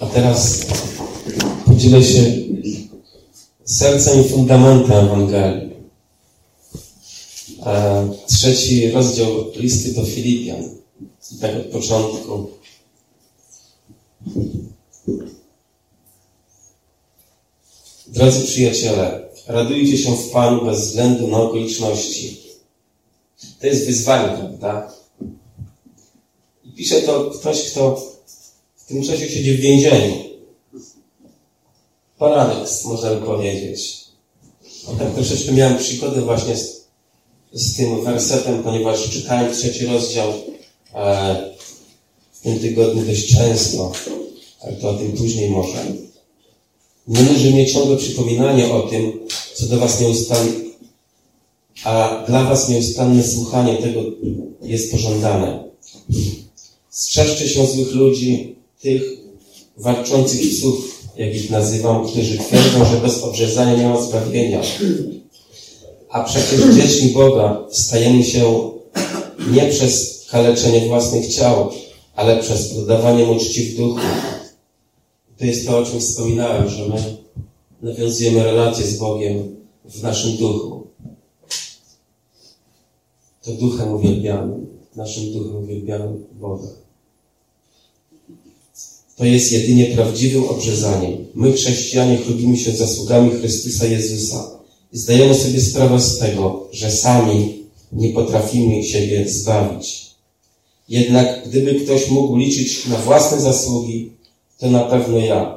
A teraz podzielę się sercem i fundamentem Ewangelii. 3 rozdział listy do Filipian. I tak od początku. Drodzy przyjaciele, radujcie się w Panu bez względu na okoliczności. To jest wyzwanie, prawda? I pisze to ktoś, kto w tym czasie siedzi w więzieniu. Paradoks, można by powiedzieć. Tak troszeczkę miałem przygodę właśnie z tym wersetem, ponieważ czytałem 3 rozdział w tym tygodniu dość często, ale to o tym później może. Nie może mieć ciągle przypominanie o tym, co do was nieustanne, a dla was nieustanne słuchanie tego jest pożądane. Strzeżcie się złych ludzi, tych warczących psów, jak ich nazywam, którzy twierdzą, że bez obrzezania nie ma zbawienia. A przecież dziećmi Boga stajemy się nie przez kaleczenie własnych ciał, ale przez oddawanie mu czci w duchu. To jest to, o czym wspominałem, że my nawiązujemy relacje z Bogiem w naszym duchu. To duchem uwielbiamy, naszym duchem uwielbiamy Boga. To jest jedynie prawdziwym obrzezaniem. My, chrześcijanie, chlubimy się zasługami Chrystusa Jezusa i zdajemy sobie sprawę z tego, że sami nie potrafimy siebie zbawić. Jednak gdyby ktoś mógł liczyć na własne zasługi, to na pewno ja.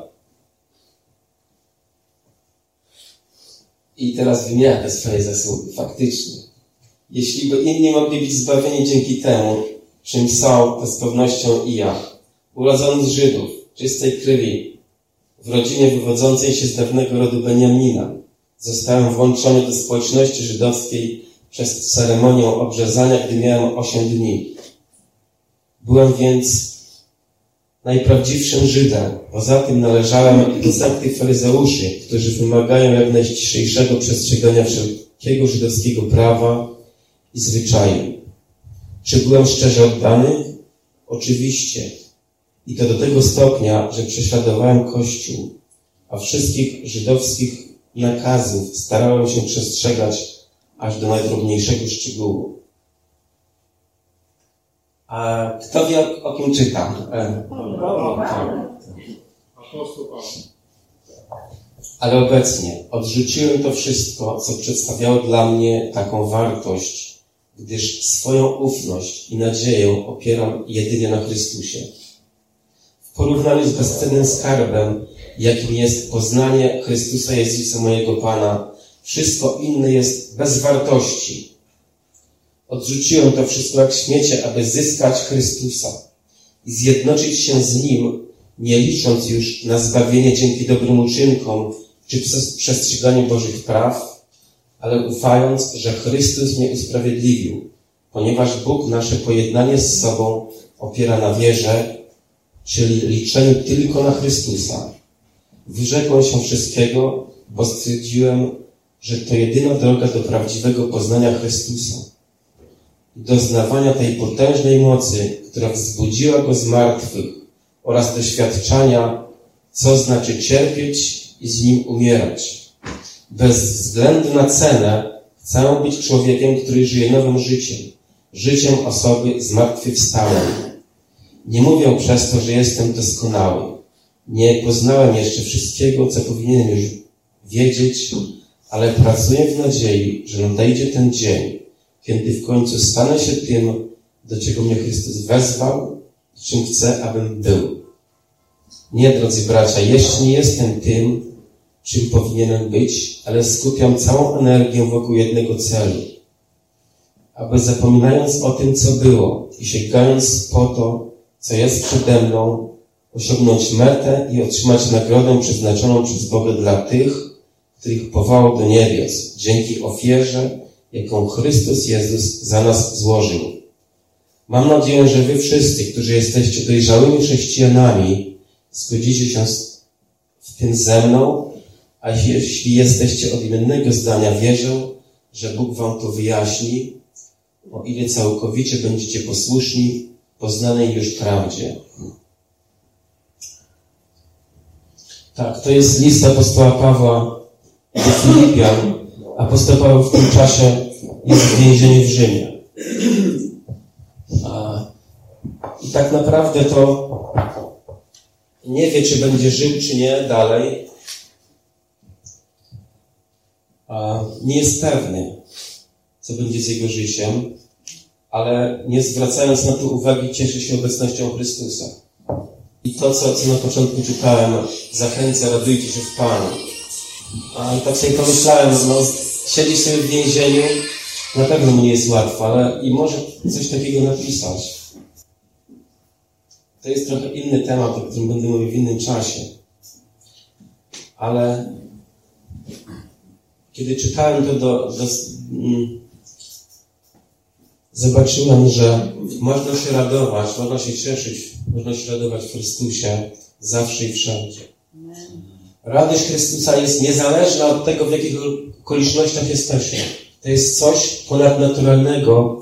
I teraz wymienia te swoje zasługi, faktycznie. Jeśli by inni mogli być zbawieni dzięki temu, czym są, to z pewnością i ja. Urodzony z Żydów, czystej krwi, w rodzinie wywodzącej się z dawnego rodu Beniamina, zostałem włączony do społeczności żydowskiej przez ceremonię obrzezania, gdy miałem 8 dni. Byłem więc najprawdziwszym Żydem. Poza tym należałem do sekty faryzeuszy, którzy wymagają jak najściślejszego przestrzegania wszelkiego żydowskiego prawa i zwyczaju. Czy byłem szczerze oddany? Oczywiście. I to do tego stopnia, że prześladowałem Kościół, a wszystkich żydowskich nakazów starałem się przestrzegać aż do najdrobniejszego szczegółu. A kto wie, o kim czytam? Ale obecnie odrzuciłem to wszystko, co przedstawiało dla mnie taką wartość, gdyż swoją ufność i nadzieję opieram jedynie na Chrystusie. W porównaniu z bezcennym skarbem, jakim jest poznanie Chrystusa Jezusa mojego Pana, wszystko inne jest bez wartości. Odrzuciłem to wszystko jak śmiecie, aby zyskać Chrystusa i zjednoczyć się z Nim, nie licząc już na zbawienie dzięki dobrym uczynkom czy przestrzeganiu Bożych praw, ale ufając, że Chrystus mnie usprawiedliwił, ponieważ Bóg nasze pojednanie z sobą opiera na wierze, czyli liczeniu tylko na Chrystusa. Wyrzekłem się wszystkiego, bo stwierdziłem, że to jedyna droga do prawdziwego poznania Chrystusa i doznawania tej potężnej mocy, która wzbudziła Go z martwych oraz doświadczania, co znaczy cierpieć i z Nim umierać. Bez względu na cenę chcę być człowiekiem, który żyje nowym życiem, życiem osoby zmartwychwstałej. Nie mówię przez to, że jestem doskonały. Nie poznałem jeszcze wszystkiego, co powinienem już wiedzieć, ale pracuję w nadziei, że nadejdzie ten dzień, kiedy w końcu stanę się tym, do czego mnie Chrystus wezwał i czym chce, abym był. Nie, drodzy bracia, jeszcze nie jestem tym, czym powinienem być, ale skupiam całą energię wokół jednego celu. Aby zapominając o tym, co było i sięgając po to, co jest przede mną, osiągnąć metę i otrzymać nagrodę przeznaczoną przez Boga dla tych, których powołał do niebios, dzięki ofierze, jaką Chrystus Jezus za nas złożył. Mam nadzieję, że wy wszyscy, którzy jesteście dojrzałymi chrześcijanami, zgodzicie się w tym ze mną, a jeśli jesteście odmiennego zdania, wierzę, że Bóg wam to wyjaśni, o ile całkowicie będziecie posłuszni poznanej już prawdzie. Tak, to jest list apostoła Pawła do Filipian. Apostoł Paweł w tym czasie jest w więzieniu w Rzymie. I tak naprawdę to nie wie, czy będzie żył, czy nie dalej. Nie jest pewny, co będzie z jego życiem, ale nie zwracając na to uwagi, cieszy się obecnością Chrystusa. I to, co na początku czytałem, zachęca, radujcie się w Panu. I tak sobie pomyślałem, siedzi sobie w więzieniu, na pewno mu nie jest łatwo, ale i może coś takiego napisać. To jest trochę inny temat, o którym będę mówił w innym czasie. Ale kiedy czytałem to, zobaczyłem, że można się radować, można się cieszyć, można się radować w Chrystusie zawsze i wszędzie. Radość Chrystusa jest niezależna od tego, w jakich okolicznościach jesteśmy. To jest coś ponadnaturalnego,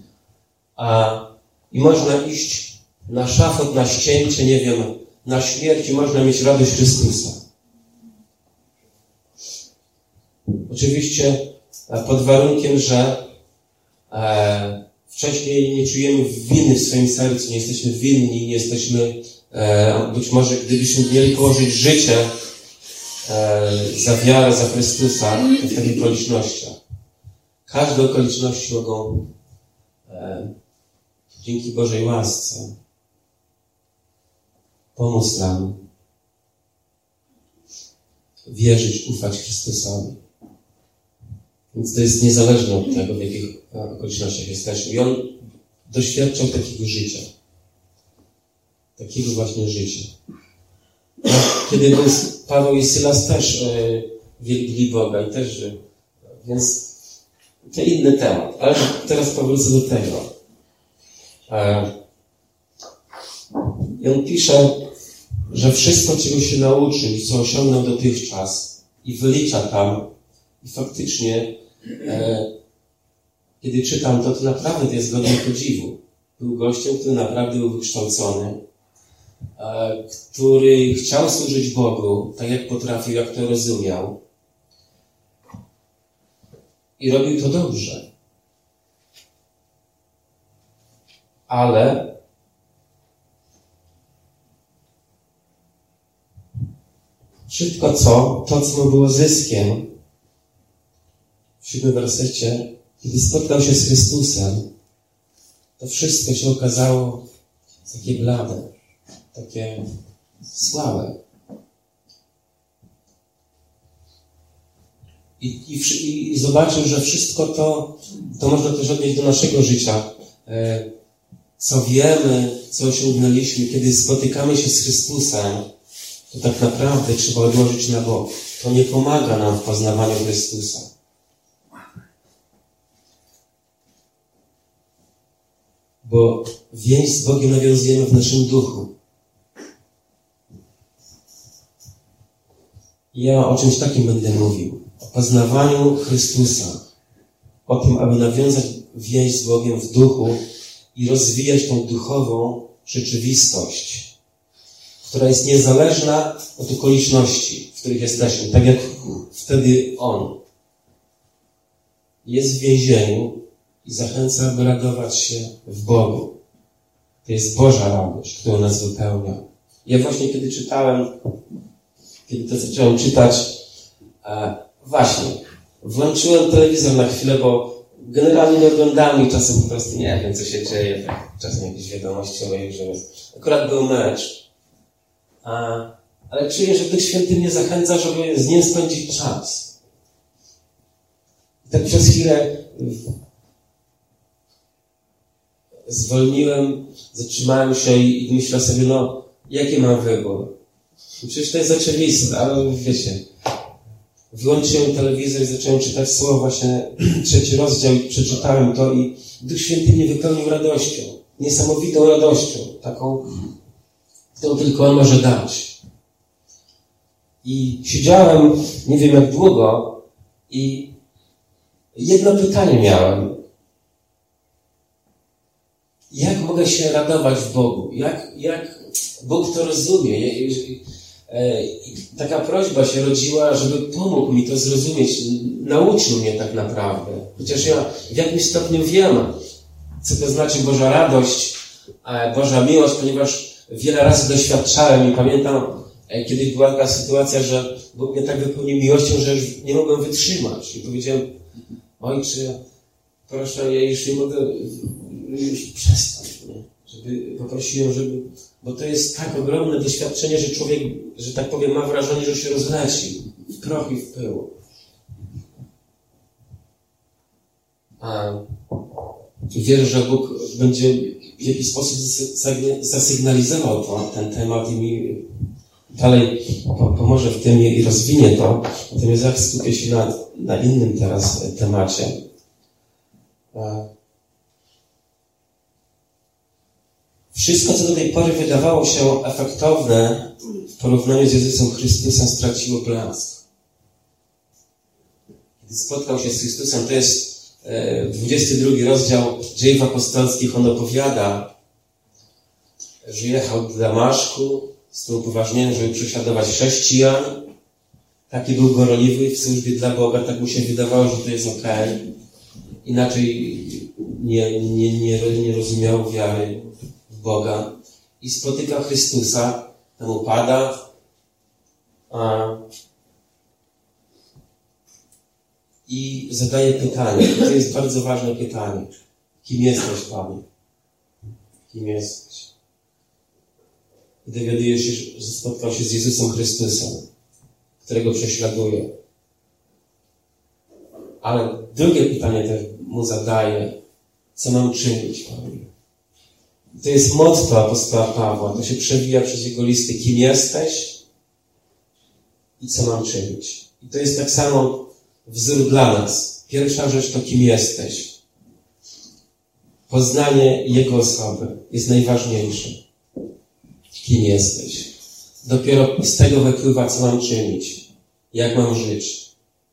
i można iść na szafot, na ścięcie, nie wiem, na śmierć i można mieć radość Chrystusa. Oczywiście pod warunkiem, że wcześniej nie czujemy winy w swoim sercu, nie jesteśmy winni, nie jesteśmy, być może gdybyśmy mieli położyć życie za wiarę, za Chrystusa, to w takich okolicznościach. Każde okoliczności mogą dzięki Bożej łasce pomóc nam wierzyć, ufać Chrystusowi. Więc to jest niezależne od tego, w jakich okolicznościach jesteśmy. I on doświadczał takiego życia. Takiego właśnie życia. Kiedy był Paweł i Sylas też wielbili Boga i też żył. Więc to inny temat. Ale teraz powrócę do tego. I on pisze, że wszystko, czego się nauczył i co osiągnął dotychczas i wylicza tam, i faktycznie kiedy czytam to naprawdę to jest godne podziwu. Był gościem, który naprawdę był wykształcony, który chciał służyć Bogu, tak jak potrafił, jak to rozumiał. I robił to dobrze. Ale wszystko to, co mu było zyskiem, w 7 wersecie, kiedy spotkał się z Chrystusem, to wszystko się okazało takie blade, takie słabe. I zobaczył, że wszystko to można też odnieść do naszego życia. Co wiemy, co osiągnęliśmy, kiedy spotykamy się z Chrystusem, to tak naprawdę trzeba odłożyć na bok. To nie pomaga nam w poznawaniu Chrystusa. Bo więź z Bogiem nawiązujemy w naszym duchu. Ja o czymś takim będę mówił. O poznawaniu Chrystusa. O tym, aby nawiązać więź z Bogiem w duchu i rozwijać tą duchową rzeczywistość, która jest niezależna od okoliczności, w których jesteśmy. Tak jak wtedy on jest w więzieniu i zachęca, aby radować się w Bogu. To jest Boża radość, którą nas wypełnia. Ja właśnie kiedy to zacząłem czytać, właśnie, włączyłem telewizor na chwilę, bo generalnie nie oglądałem i czasem po prostu nie wiem, co się dzieje. Tak, czasem jakieś wiadomości o że akurat był mecz. Ale czuję, że Duch Święty mnie zachęca, żeby z nim spędzić czas. I tak przez chwilę zwolniłem, zatrzymałem się i myślę sobie, jaki mam wybór? Przecież to jest oczywiste, ale wiecie, wyłączyłem telewizor i zacząłem czytać słowa, właśnie 3 rozdział i przeczytałem to i Duch Święty mnie wypełnił radością. Niesamowitą radością. Taką, którą tylko On może dać. I siedziałem, nie wiem jak długo i jedno pytanie miałem. Jak mogę się radować w Bogu? Jak Bóg to rozumie? taka prośba się rodziła, żeby pomógł mi to zrozumieć, nauczył mnie tak naprawdę. Chociaż ja w jakimś stopniu wiem, co to znaczy Boża radość, Boża miłość, ponieważ wiele razy doświadczałem i pamiętam, kiedyś była taka sytuacja, że Bóg mnie tak wypełnił miłością, że już nie mogłem wytrzymać. I powiedziałem: Ojcze, proszę, ja już nie mogę już przestać. Nie? Poprosiłem, bo to jest tak ogromne doświadczenie, że człowiek, że tak powiem, ma wrażenie, że się rozleci w proch i w pył. I wierzę, że Bóg będzie w jakiś sposób zasygnalizował ten temat i mi dalej pomoże w tym i rozwinie to. Natomiast ja skupię się na innym teraz temacie. Wszystko, co do tej pory wydawało się efektowne w porównaniu z Jezusem Chrystusem, straciło blask. Kiedy spotkał się z Chrystusem, to jest 22 rozdział Dziejów Apostolskich, on opowiada, że jechał do Damaszku z tym upoważnieniem, żeby prześladować chrześcijan. Taki był gorliwy w służbie dla Boga, tak mu się wydawało, że to jest okej. Inaczej nie rozumiał wiary w Boga. I spotyka Chrystusa, tam upada, i zadaje pytanie. To jest bardzo ważne pytanie. Kim jesteś, Panie? Kim jesteś? I dowiaduje się, że spotkał się z Jezusem Chrystusem, którego prześladuje. Ale drugie pytanie też mu zadaje. Co mam czynić, Panie? To jest motto apostoła Pawła. To się przewija przez jego listy. Kim jesteś? I co mam czynić? I to jest tak samo wzór dla nas. Pierwsza rzecz to kim jesteś. Poznanie Jego osoby jest najważniejsze. Kim jesteś. Dopiero z tego wypływa, co mam czynić. Jak mam żyć.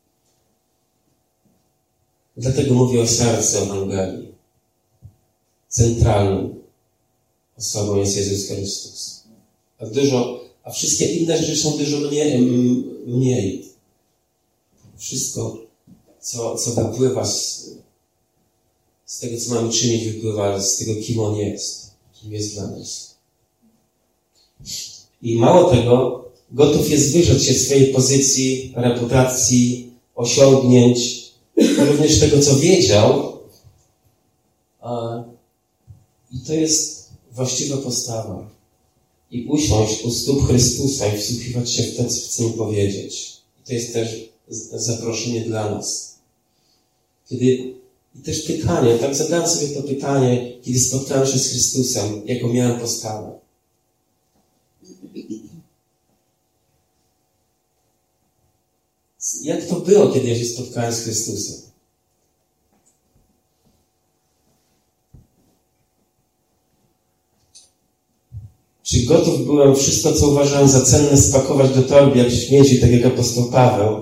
Dlatego mówię o sercu Ewangelii. Centralną osobą jest Jezus Chrystus. A wszystkie inne rzeczy są dużo mniej. Wszystko, co wypływa z tego, co mamy czynić, wypływa z tego, kim On jest. Kim jest dla nas. I mało tego, gotów jest wyrzec się swojej pozycji, reputacji, osiągnięć, również tego, co wiedział. I to jest właściwa postawa. I usiąść u stóp Chrystusa i wsłuchiwać się w to, co chce mu powiedzieć. I to jest też zaproszenie dla nas. I też pytanie, tak zadałem sobie to pytanie, kiedy spotkałem się z Chrystusem, jaką miałem postawę. Jak to było, kiedy ja się spotkałem z Chrystusem? Czy gotów byłem wszystko, co uważałem za cenne, spakować do torby jak śmieci, tak jak apostoł Paweł?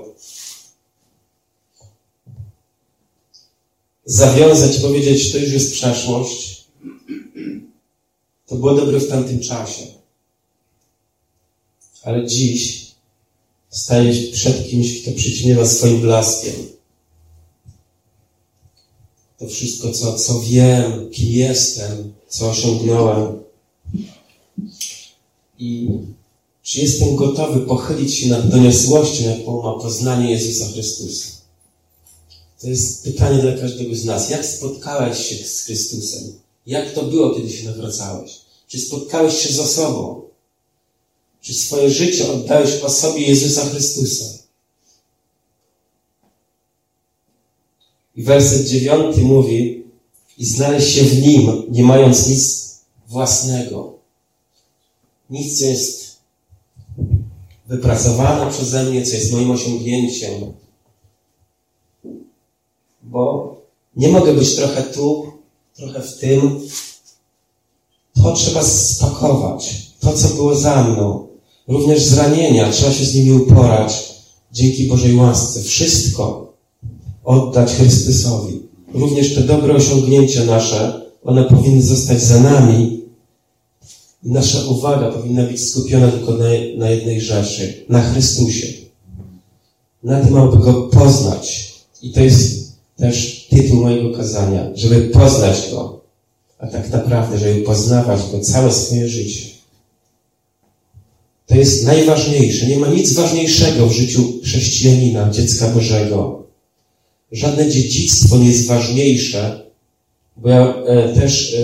Zawiązać i powiedzieć, to już jest przeszłość. To było dobre w tamtym czasie. Ale dziś staję przed kimś, kto przyćmiewa swoim blaskiem. To wszystko, co wiem, kim jestem, co osiągnąłem. I czy jestem gotowy pochylić się nad doniosłością, jaką ma poznanie Jezusa Chrystusa? To jest pytanie dla każdego z nas. Jak spotkałeś się z Chrystusem? Jak to było, kiedy się nawracałeś? Czy spotkałeś się z osobą? Czy swoje życie oddałeś osobie Jezusa Chrystusa? I werset 9 mówi: i znaleźć się w Nim, nie mając nic własnego. Nic, co jest wypracowane przeze mnie, co jest moim osiągnięciem. Bo nie mogę być trochę tu, trochę w tym. To trzeba spakować. To, co było za mną. Również zranienia. Trzeba się z nimi uporać. Dzięki Bożej łasce. Wszystko oddać Chrystusowi. Również te dobre osiągnięcia nasze, one powinny zostać za nami. I nasza uwaga powinna być skupiona tylko na jednej rzeczy, na Chrystusie. Na tym, aby Go poznać. I to jest też tytuł mojego kazania, żeby poznać Go. A tak naprawdę, żeby poznawać Go całe swoje życie. To jest najważniejsze. Nie ma nic ważniejszego w życiu chrześcijanina, dziecka Bożego. Żadne dziedzictwo nie jest ważniejsze, bo ja też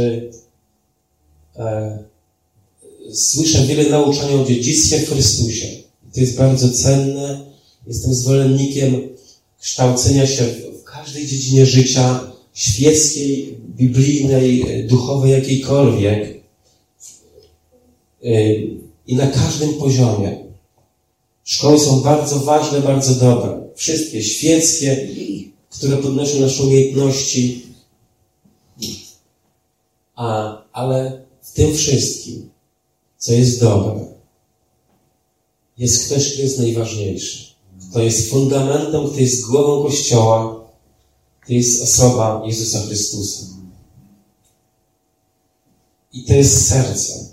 słyszę wiele nauczania o dziedzictwie w Chrystusie. To jest bardzo cenne. Jestem zwolennikiem kształcenia się w każdej dziedzinie życia, świeckiej, biblijnej, duchowej, jakiejkolwiek. I na każdym poziomie. Szkoły są bardzo ważne, bardzo dobre. Wszystkie świeckie, które podnoszą nasze umiejętności. Ale w tym wszystkim, co jest dobre, jest ktoś, kto jest najważniejszy. Kto jest fundamentem, kto jest głową Kościoła. To jest osoba Jezusa Chrystusa. I to jest serce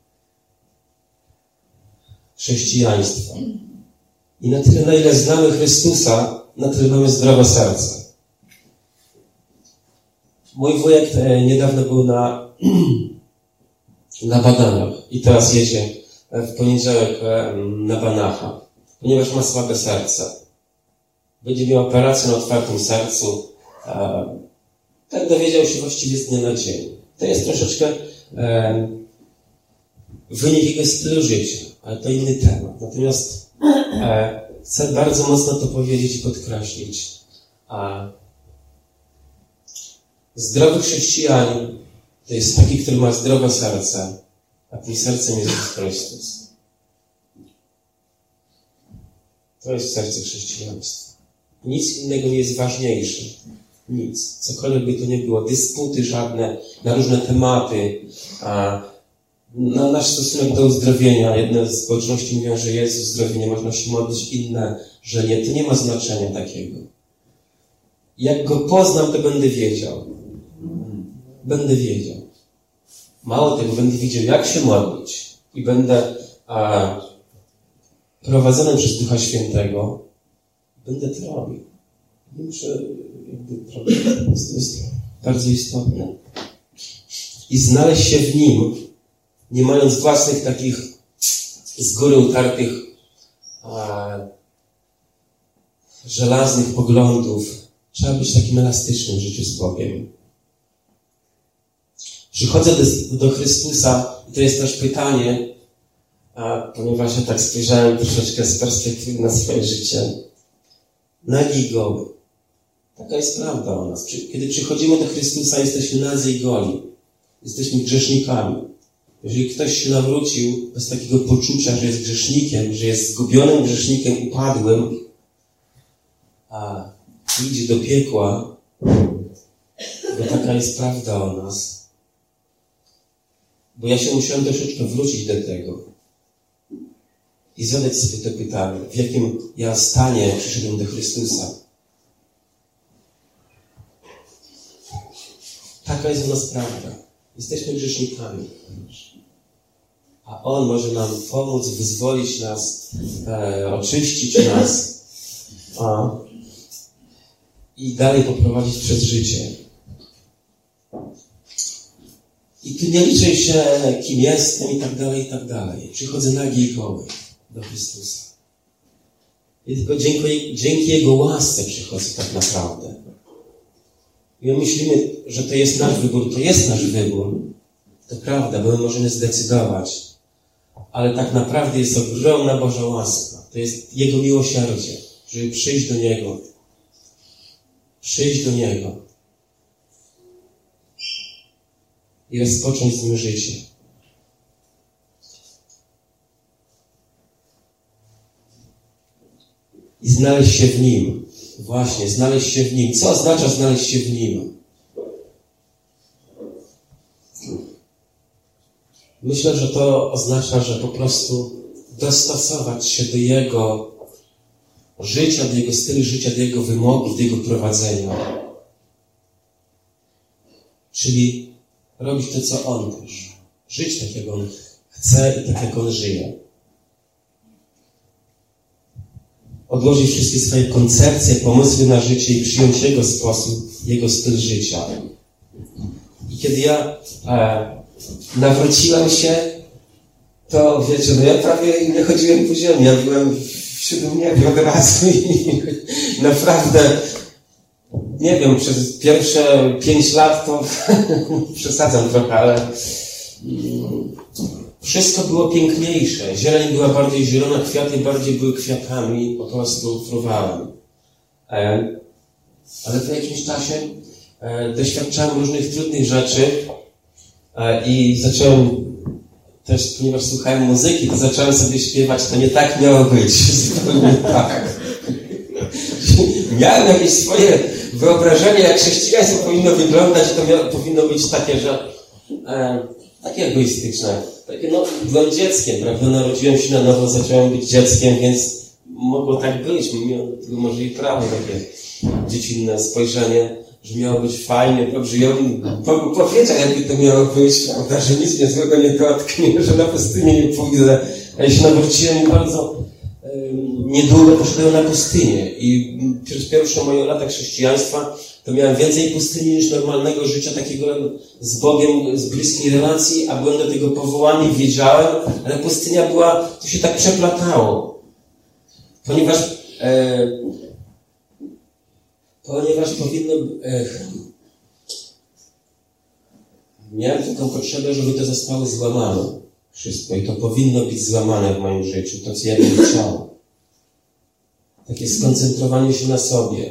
chrześcijaństwa. I na tyle, na ile znamy Chrystusa, na tyle mamy zdrowe serce. Mój wujek niedawno był na badaniach i teraz jedzie w poniedziałek na Banacha, ponieważ ma słabe serce. Będzie miał operację na otwartym sercu. Tak dowiedział się właściwie z dnia na dzień. To jest troszeczkę wynik jego stylu życia, ale to inny temat. Natomiast chcę bardzo mocno to powiedzieć i podkreślić. Zdrowy chrześcijanin to jest taki, który ma zdrowe serce, a tym sercem jest Jezus Chrystus. To jest serce chrześcijaństwa. Nic innego nie jest ważniejsze. Nic. Cokolwiek by to nie było. Dysputy żadne na różne tematy. Na nasz stosunek do uzdrowienia. Jedne z społeczności mówią, że jest uzdrowienie, można się modlić, inne, że nie. To nie ma znaczenia takiego. Jak Go poznam, to będę wiedział. Będę wiedział. Mało tego, będę wiedział, jak się modlić. I będę prowadzony przez Ducha Świętego. Będę to robił. Nie muszę to jest bardzo istotne. I znaleźć się w Nim, nie mając własnych takich z góry utartych żelaznych poglądów. Trzeba być takim elastycznym w życiu z Bogiem. Przychodzę do Chrystusa i to jest też pytanie, ponieważ ja tak spojrzałem troszeczkę z perspektywy na swoje życie. Nagi i goły. Taka jest prawda o nas. Kiedy przychodzimy do Chrystusa, jesteśmy nadzy i goli. Jesteśmy grzesznikami. Jeżeli ktoś się nawrócił bez takiego poczucia, że jest grzesznikiem, że jest zgubionym grzesznikiem, upadłym, a idzie do piekła, bo taka jest prawda o nas. Bo ja się musiałem troszeczkę wrócić do tego i zadać sobie to pytanie, w jakim ja stanie przyszedłem do Chrystusa. Taka jest u nas prawda. Jesteśmy grzesznikami. A On może nam pomóc, wyzwolić nas, oczyścić nas i dalej poprowadzić przez życie. I tu nie liczę się, kim jestem i tak dalej, i tak dalej. Przychodzę nagi i goły do Chrystusa. I tylko dzięki Jego łasce przychodzę tak naprawdę. I my myślimy, że to jest nasz wybór. To jest nasz wybór. To prawda, bo my możemy zdecydować. Ale tak naprawdę jest ogromna Boża łaska. To jest Jego miłosierdzie, żeby przyjść do Niego. Przyjść do Niego. I rozpocząć z Nim życie. I znaleźć się w Nim. Właśnie, znaleźć się w Nim. Co oznacza znaleźć się w Nim? Myślę, że to oznacza, że po prostu dostosować się do Jego życia, do Jego stylu życia, do Jego wymogów, do Jego prowadzenia. Czyli robić to, co On też. Żyć tak, jak On Chcę i tak jak On żyje. Odłożyć wszystkie swoje koncepcje, pomysły na życie i przyjąć Jego sposób, Jego styl życia. I kiedy ja nawróciłem się, to wiecie, no ja prawie nie chodziłem po ziemi. Ja byłem w 7 niebie od razu i naprawdę, nie wiem, przez pierwsze 5 lat to przesadzam trochę, ale wszystko było piękniejsze. Zieleń była bardziej zielona, kwiaty bardziej były kwiatami, po prostu fruwałem. Ale w jakimś czasie doświadczałem różnych trudnych rzeczy i zacząłem też, ponieważ słuchałem muzyki, to zacząłem sobie śpiewać, to nie tak miało być, zupełnie tak. Miałem jakieś swoje wyobrażenie, jak chrześcijaństwo powinno wyglądać, to powinno być takie, że takie egoistyczne. Takie, no, byłem dzieckiem, prawda? Narodziłem się na nowo, zacząłem być dzieckiem, więc mogło tak być. Miałem do tego może i prawo takie dziecinne spojrzenie, że miało być fajnie, dobrze. Ja bym powiedział, jakby to miało być, prawda? Że nic mnie złego nie dotknie, że na pustynię nie pójdę. A ja się nawróciłem i bardzo niedługo poszedłem na pustynię. I przez pierwsze moje lata chrześcijaństwa to miałem więcej pustyni niż normalnego życia, takiego z Bogiem, z bliskiej relacji, a byłem do tego powołany, wiedziałem, ale pustynia była, to się tak przeplatało. Ponieważ powinno... miałem taką potrzebę, żeby to zostało złamane. Wszystko. I to powinno być złamane w moim życiu. To, co ja bym chciał. Takie skoncentrowanie się na sobie.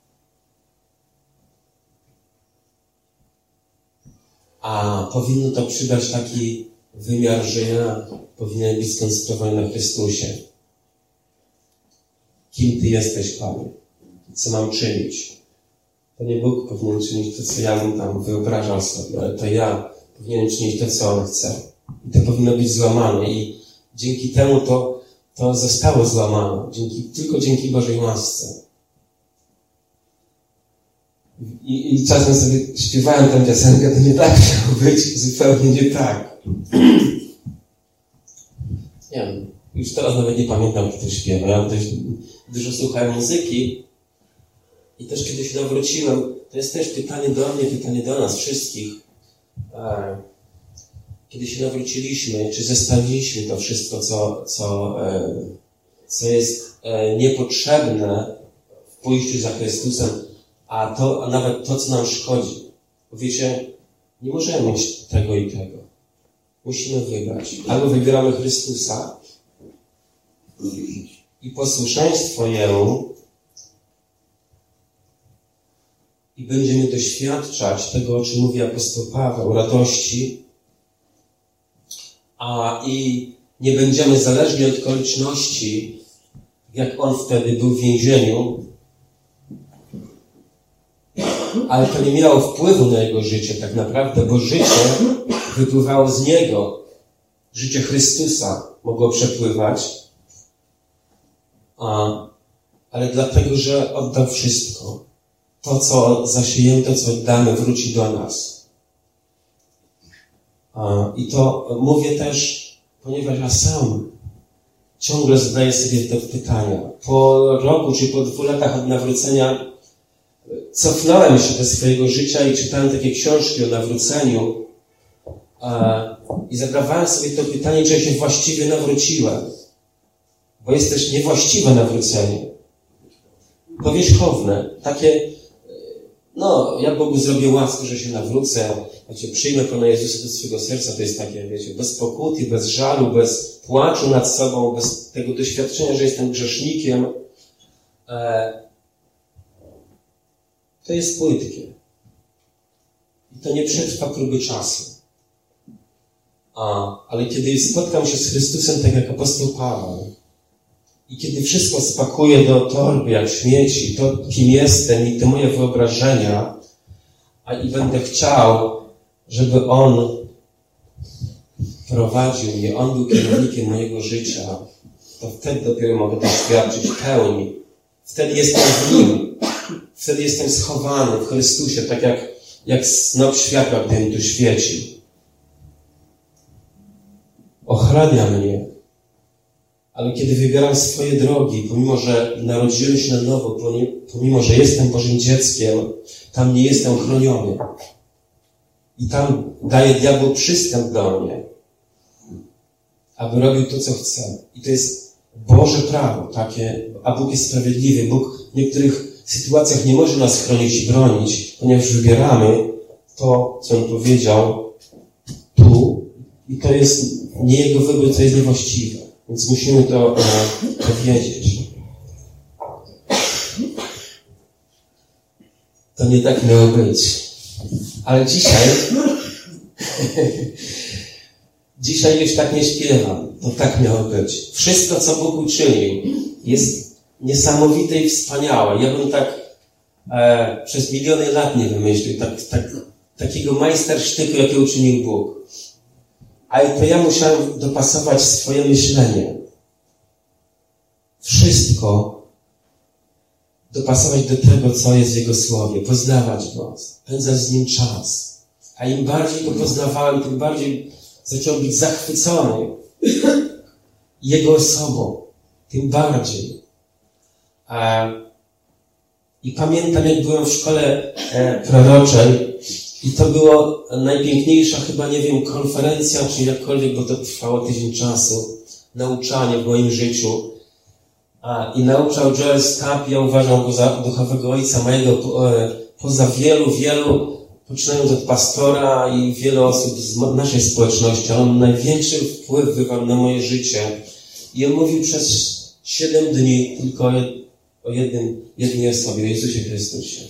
A powinno to przydać taki wymiar, że ja powinienem być skoncentrowany na Chrystusie. Kim Ty jesteś, Panie? Co mam czynić? To nie Bóg powinien czynić to, co ja bym tam wyobrażał sobie, ale to ja powinienem czynić to, co On chce. I to powinno być złamane. I dzięki temu to zostało złamane. Tylko dzięki Bożej łasce. I czasem sobie śpiewałem tę piosenkę, to nie tak miało być, zupełnie nie tak. Nie wiem, już teraz nawet nie pamiętam, kto śpiewa. Ja dość dużo słuchałem muzyki i też kiedy się nawróciłem, to jest też pytanie do mnie, pytanie do nas wszystkich. Kiedy się nawróciliśmy, czy zostawiliśmy to wszystko, co jest niepotrzebne w pójściu za Chrystusem, a nawet to, co nam szkodzi. Bo wiecie, nie możemy mieć tego i tego. Musimy wybrać. Albo wybieramy Chrystusa i posłuszeństwo Jemu i będziemy doświadczać tego, o czym mówi apostoł Paweł, radości, i nie będziemy zależni od okoliczności, jak on wtedy był w więzieniu, ale to nie miało wpływu na jego życie tak naprawdę, bo życie wypływało z niego. Życie Chrystusa mogło przepływać, ale dlatego, że oddał wszystko. To, co zasiejemy, to, co oddamy, wróci do nas. I to mówię też, ponieważ ja sam ciągle zadaję sobie te pytania. Po roku czy po 2 latach od nawrócenia cofnąłem się do swojego życia i czytałem takie książki o nawróceniu i zadawałem sobie to pytanie, czy ja się właściwie nawróciłem. Bo jest też niewłaściwe nawrócenie. Powierzchowne. Takie, ja Bogu zrobię łaskę, że się nawrócę, przyjmę Pana Jezusa do swojego serca, to jest takie, wiecie, bez pokuty, bez żalu, bez płaczu nad sobą, bez tego doświadczenia, że jestem grzesznikiem. To jest płytkie. I to nie przetrwa próby czasu. Ale kiedy spotkam się z Chrystusem, tak jak apostoł Paweł, i kiedy wszystko spakuję do torby jak śmieci, to kim jestem i te moje wyobrażenia, i będę chciał, żeby On prowadził mnie, On był kierownikiem mojego życia, to wtedy dopiero mogę doświadczyć pełni. Wtedy jestem w Nim. Wtedy jestem schowany w Chrystusie, tak jak snop światła, gdy mi tu świeci. ochrania mnie. Ale kiedy wybieram swoje drogi, pomimo że narodziłem się na nowo, pomimo że jestem Bożym dzieckiem, tam nie jestem chroniony. I tam daje diabłu przystęp do mnie, aby robił to, co chce. I to jest Boże prawo, takie, a Bóg jest sprawiedliwy. Bóg w niektórych sytuacjach nie może nas chronić i bronić, ponieważ wybieramy to, co On powiedział tu, i to jest nie Jego wybór, to jest niewłaściwe. Więc musimy to wiedzieć. To nie tak miało być. Ale dzisiaj już tak nie śpiewam. To tak miało być. Wszystko, co Bóg uczynił, jest niesamowite i wspaniałe. Ja bym tak przez miliony lat nie wymyślił takiego majstersztyku, jaki uczynił Bóg. Ale to ja musiałem dopasować swoje myślenie. Wszystko dopasować do tego, co jest w Jego Słowie. Poznawać Go. Spędzać z Nim czas. A im bardziej Go poznawałem, tym bardziej zacząłem być zachwycony Jego osobą. Tym bardziej. I pamiętam, jak byłem w szkole proroczej, i to było najpiękniejsza chyba, nie wiem, konferencja, czy jakkolwiek, bo to trwało tydzień czasu, nauczanie w moim życiu. I nauczał Joel Stapp, ja uważam go za duchowego ojca mojego, poza wielu, poczynając od pastora i wielu osób z naszej społeczności. On największy wpływ wywarł na moje życie. I on mówił przez 7 dni tylko o jednej osobie, o Jezusie Chrystusie.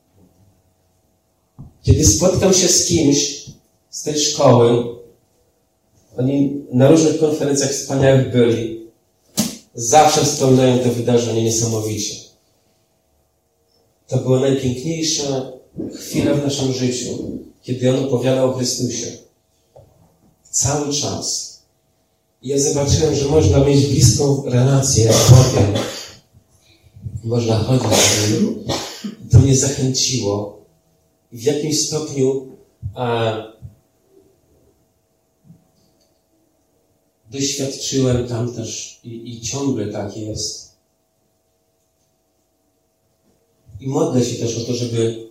Kiedy spotkam się z kimś z tej szkoły, oni na różnych konferencjach wspaniałych byli, zawsze wspominają to wydarzenie niesamowicie. To była najpiękniejsza chwila w naszym życiu, kiedy on opowiadał o Chrystusie. Cały czas. I ja zobaczyłem, że można mieć bliską relację z Bogiem. Można chodzić z Nim. To mnie zachęciło. I w jakimś stopniu doświadczyłem tam też i ciągle tak jest. I modlę się też o to, żeby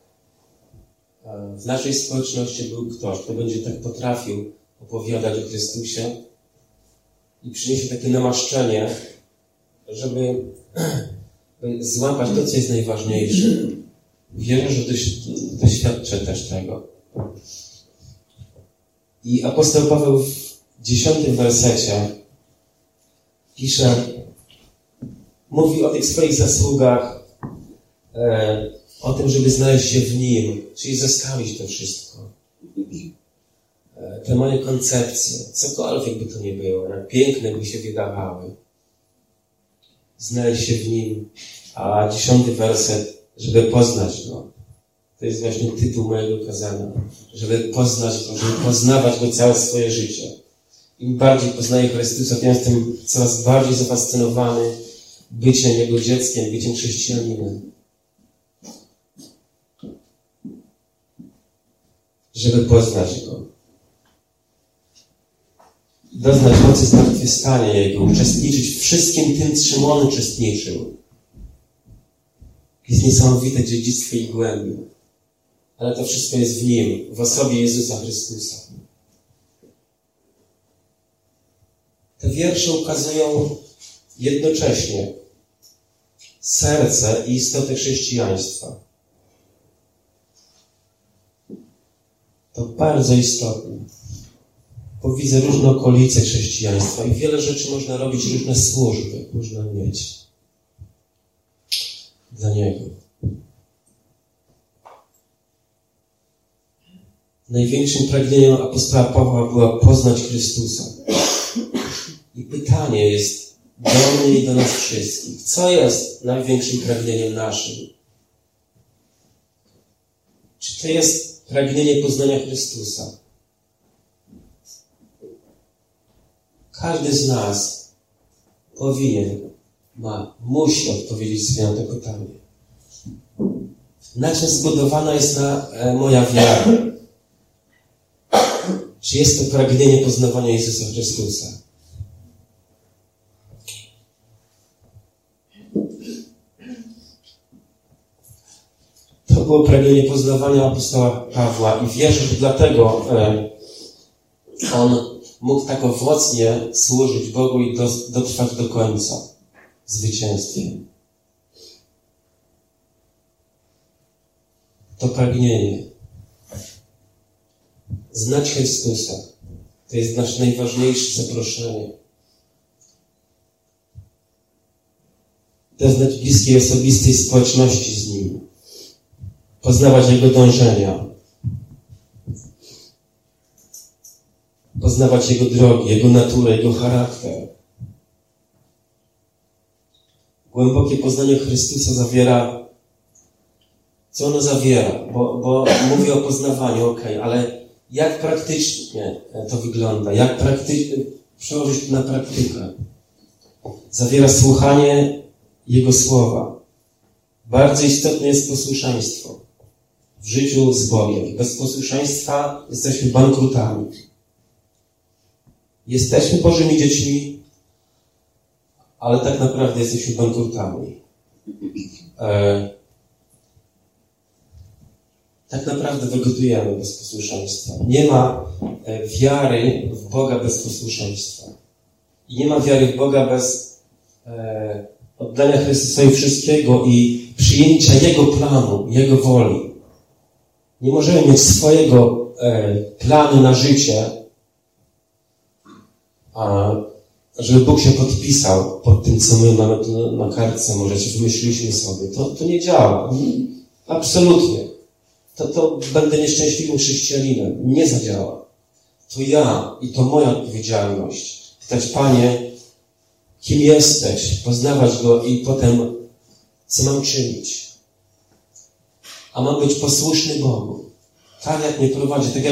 w naszej społeczności był ktoś, kto będzie tak potrafił opowiadać o Chrystusie i przyniesie takie namaszczenie, żeby złapać to, co jest najważniejsze. Wierzę, że doświadczę też tego. I apostoł Paweł w 10 wersecie pisze, mówi o tych swoich zasługach, o tym, żeby znaleźć się w Nim, czyli zostawić to wszystko. Te moje koncepcje, cokolwiek by to nie było, jak piękne by się wydawały. Znaleźć się w Nim. A 10 werset, żeby poznać Go. To jest właśnie tytuł mojego kazania. Żeby poznać Go, żeby poznawać Go całe swoje życie. Im bardziej poznaję Chrystusa, tym jestem coraz bardziej zafascynowany byciem Jego dzieckiem, byciem chrześcijaninem. Żeby poznać Go. Doznać mocy zmartwychwstania Jego, uczestniczyć w wszystkim tym, czym On uczestniczył. Jest niesamowite dziedzictwo i głębie. Ale to wszystko jest w Nim, w osobie Jezusa Chrystusa. Te wiersze ukazują jednocześnie serce i istotę chrześcijaństwa. To bardzo istotne. Bo widzę różne okolice chrześcijaństwa i wiele rzeczy można robić, różne służby można mieć dla Niego. Największym pragnieniem apostoła Pawła była poznać Chrystusa. I pytanie jest do mnie i do nas wszystkich. Co jest największym pragnieniem naszym? Czy to jest pragnienie poznania Chrystusa? Każdy z nas musi odpowiedzieć sobie na to pytanie. Na czym zbudowana jest moja wiara? Czy jest to pragnienie poznawania Jezusa Chrystusa? To było pragnienie poznawania apostoła Pawła i wierzę, że dlatego on mógł tak owocnie służyć Bogu i dotrwać do końca w zwycięstwie. To pragnienie. Znać Chrystusa. To jest nasze najważniejsze zaproszenie. Doznać bliskiej, osobistej społeczności z Nim. Poznawać Jego dążenia. Poznawać Jego drogi, Jego naturę, Jego charakter. Głębokie poznanie Chrystusa zawiera, co ono zawiera, bo mówię o poznawaniu, ale jak praktycznie to wygląda? Jak praktycznie przełożyć to na praktykę? Zawiera słuchanie Jego słowa. Bardzo istotne jest posłuszeństwo w życiu z Bogiem. Bez posłuszeństwa jesteśmy bankrutami. Jesteśmy Bożymi dziećmi, ale tak naprawdę jesteśmy bankrutami. Tak naprawdę wygodujemy bez posłuszeństwa. Nie ma wiary w Boga bez posłuszeństwa. I nie ma wiary w Boga bez oddania Chrystusowi wszystkiego i przyjęcia Jego planu, Jego woli. Nie możemy mieć swojego planu na życie, żeby Bóg się podpisał pod tym, co my mamy tu na kartce, może czy wymyśliliśmy sobie. To nie działa. Absolutnie. To będę nieszczęśliwym chrześcijaninem. Nie zadziała. To ja i to moja odpowiedzialność. Pytać, Panie, kim jesteś? Poznawać Go i potem, co mam czynić? A mam być posłuszny Bogu. Tak jak mnie prowadzi, tak